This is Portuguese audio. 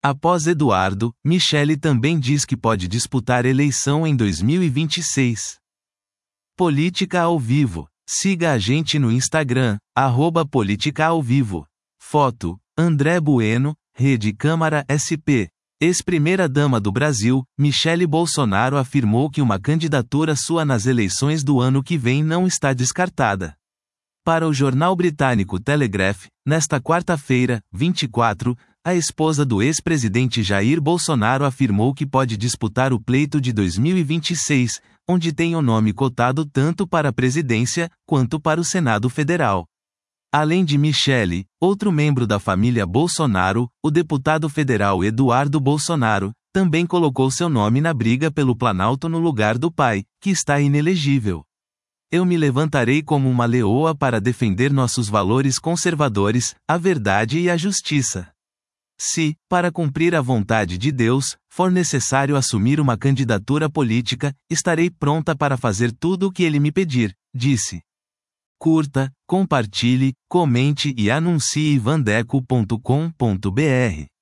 Após Eduardo, Michele também diz que pode disputar eleição em 2026. Política ao vivo. Siga a gente no Instagram, @política-ao-vivo. Foto: André Bueno, Rede Câmara SP. Ex-primeira-dama do Brasil, Michele Bolsonaro afirmou que uma candidatura sua nas eleições do ano que vem não está descartada. Para o jornal britânico Telegraph, nesta quarta-feira, 24, a esposa do ex-presidente Jair Bolsonaro afirmou que pode disputar o pleito de 2026, onde tem o nome cotado tanto para a presidência, quanto para o Senado Federal. Além de Michele, outro membro da família Bolsonaro, o deputado federal Eduardo Bolsonaro, também colocou seu nome na briga pelo Planalto no lugar do pai, que está inelegível. Eu me levantarei como uma leoa para defender nossos valores conservadores, a verdade e a justiça. Se, para cumprir a vontade de Deus, for necessário assumir uma candidatura política, estarei pronta para fazer tudo o que ele me pedir, disse. Curta, compartilhe, comente e anuncie vandeco.com.br.